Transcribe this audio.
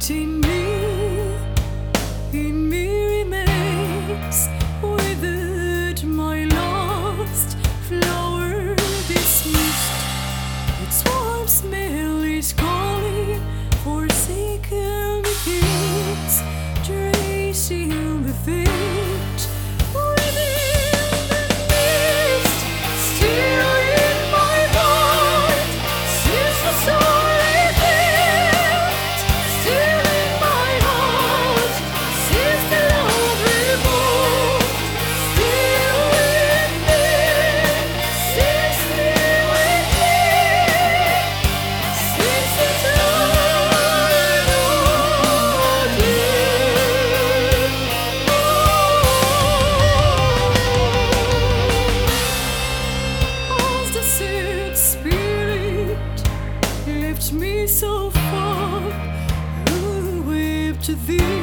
But in me remains withered my last flower dismissed. Its warm smell is calling, forsaken kids, tracing the fate within the mist. Still in my mind since the soul rebuilt. Still in my heart since the love removed. Still with me since still with me since the dawn of day. As the sad spirit left me so far, who wept thee?